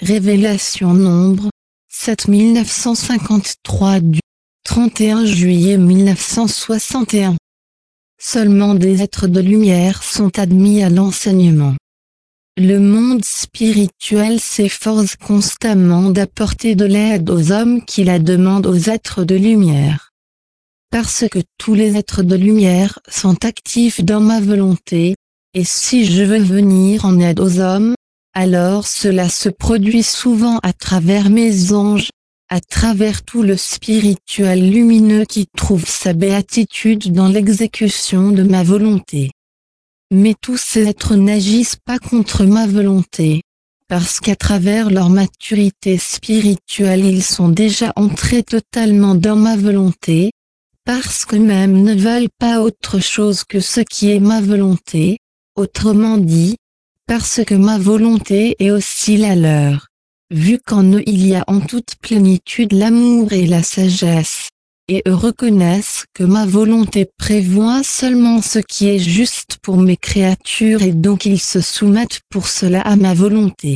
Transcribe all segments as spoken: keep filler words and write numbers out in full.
Révélation Nombre, sept mille neuf cent cinquante-trois du trente et un juillet mille neuf cent soixante et un. Seulement des êtres de lumière sont admis à l'enseignement. Le monde spirituel s'efforce constamment d'apporter de l'aide aux hommes qui la demandent aux êtres de lumière. Parce que tous les êtres de lumière sont actifs dans ma volonté, et si je veux venir en aide aux hommes, alors cela se produit souvent à travers mes anges, à travers tout le spirituel lumineux qui trouve sa béatitude dans l'exécution de ma volonté. Mais tous ces êtres n'agissent pas contre ma volonté, parce qu'à travers leur maturité spirituelle ils sont déjà entrés totalement dans ma volonté, parce qu'eux-mêmes ne veulent pas autre chose que ce qui est ma volonté, autrement dit, parce que ma volonté est aussi la leur, vu qu'en eux il y a en toute plénitude l'amour et la sagesse, et eux reconnaissent que ma volonté prévoit seulement ce qui est juste pour mes créatures et donc ils se soumettent pour cela à ma volonté.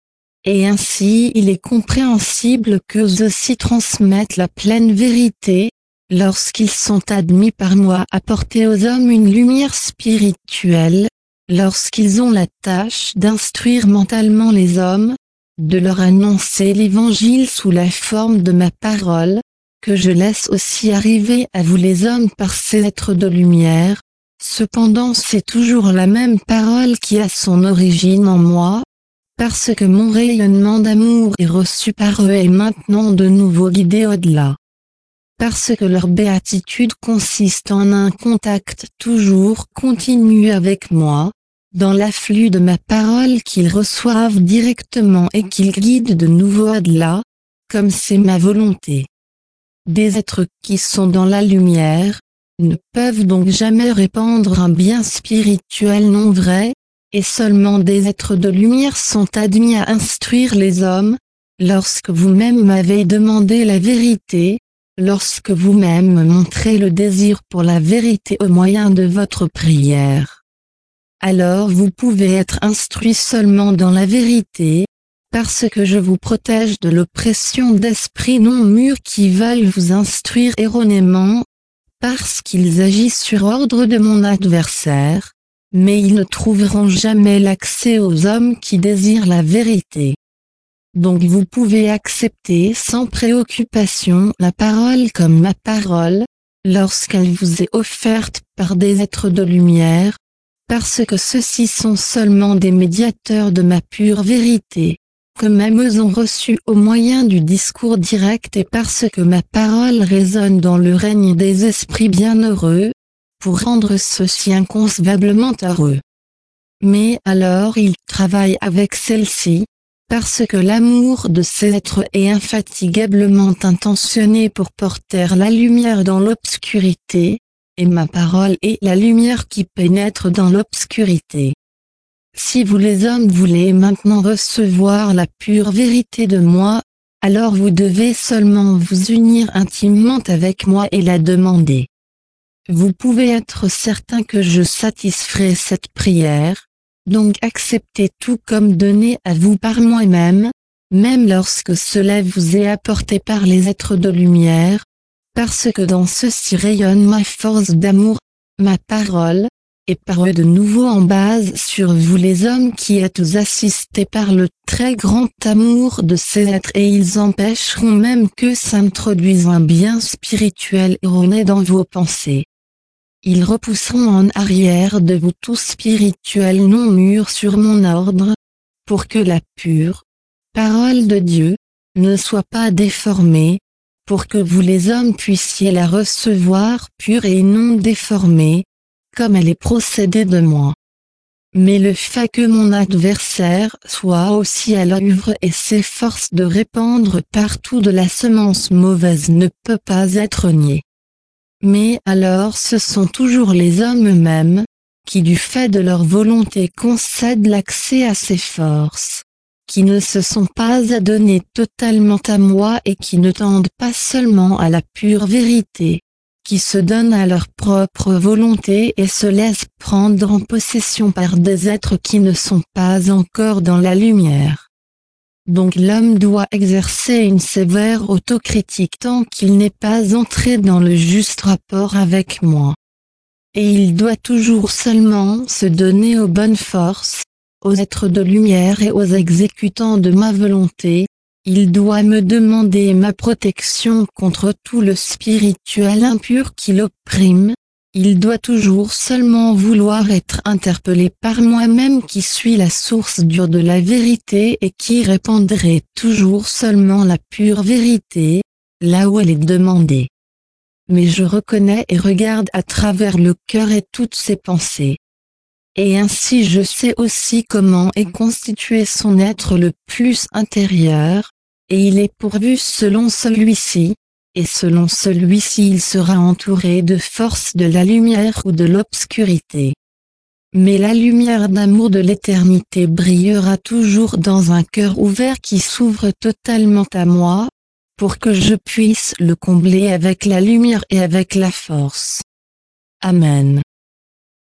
Et ainsi il est compréhensible qu'eux aussi transmettent la pleine vérité, lorsqu'ils sont admis par moi à porter aux hommes une lumière spirituelle, lorsqu'ils ont la tâche d'instruire mentalement les hommes, de leur annoncer l'évangile sous la forme de ma parole, que je laisse aussi arriver à vous les hommes par ces êtres de lumière. Cependant c'est toujours la même parole qui a son origine en moi, parce que mon rayonnement d'amour est reçu par eux et maintenant de nouveau guidé au-delà. Parce que leur béatitude consiste en un contact toujours continu avec moi, dans l'afflux de ma parole qu'ils reçoivent directement et qu'ils guident de nouveau au-delà, comme c'est ma volonté. Des êtres qui sont dans la lumière, ne peuvent donc jamais répandre un bien spirituel non vrai, et seulement des êtres de lumière sont admis à instruire les hommes, lorsque vous-même m'avez demandé la vérité, lorsque vous-même montrez le désir pour la vérité au moyen de votre prière. Alors vous pouvez être instruit seulement dans la vérité, parce que je vous protège de l'oppression d'esprits non mûrs qui veulent vous instruire erronément, parce qu'ils agissent sur ordre de mon adversaire, mais ils ne trouveront jamais l'accès aux hommes qui désirent la vérité. Donc vous pouvez accepter sans préoccupation la parole comme ma parole, lorsqu'elle vous est offerte par des êtres de lumière, parce que ceux-ci sont seulement des médiateurs de ma pure vérité, que même eux ont reçu au moyen du discours direct et parce que ma parole résonne dans le règne des esprits bienheureux, pour rendre ceux-ci inconcevablement heureux. Mais alors ils travaillent avec celle-ci, parce que l'amour de ces êtres est infatigablement intentionné pour porter la lumière dans l'obscurité, et ma parole est la lumière qui pénètre dans l'obscurité. Si vous les hommes voulez maintenant recevoir la pure vérité de moi, alors vous devez seulement vous unir intimement avec moi et la demander. Vous pouvez être certain que je satisferai cette prière, donc acceptez tout comme donné à vous par moi-même, même lorsque cela vous est apporté par les êtres de lumière, parce que dans ceci rayonne ma force d'amour, ma parole, et par eux de nouveau en base sur vous les hommes qui êtes assistés par le très grand amour de ces êtres et ils empêcheront même que s'introduise un bien spirituel erroné dans vos pensées. Ils repousseront en arrière de vous tout spirituel non mûr sur mon ordre, pour que la pure parole de Dieu ne soit pas déformée, pour que vous les hommes puissiez la recevoir pure et non déformée, comme elle est procédée de moi. Mais le fait que mon adversaire soit aussi à l'œuvre et s'efforce de répandre partout de la semence mauvaise ne peut pas être nié. Mais alors ce sont toujours les hommes eux-mêmes, qui du fait de leur volonté concèdent l'accès à ces forces, qui ne se sont pas adonnés totalement à moi et qui ne tendent pas seulement à la pure vérité, qui se donnent à leur propre volonté et se laissent prendre en possession par des êtres qui ne sont pas encore dans la lumière. Donc l'homme doit exercer une sévère autocritique tant qu'il n'est pas entré dans le juste rapport avec moi. Et il doit toujours seulement se donner aux bonnes forces, aux êtres de lumière et aux exécutants de ma volonté. Il doit me demander ma protection contre tout le spirituel impur qui l'opprime. Il doit toujours seulement vouloir être interpellé par moi-même qui suis la source dure de la vérité et qui répandrai toujours seulement la pure vérité, là où elle est demandée. Mais je reconnais et regarde à travers le cœur et toutes ses pensées. Et ainsi je sais aussi comment est constitué son être le plus intérieur, et il est pourvu selon celui-ci, et selon celui-ci il sera entouré de forces de la lumière ou de l'obscurité. Mais la lumière d'amour de l'éternité brillera toujours dans un cœur ouvert qui s'ouvre totalement à moi, pour que je puisse le combler avec la lumière et avec la force. Amen.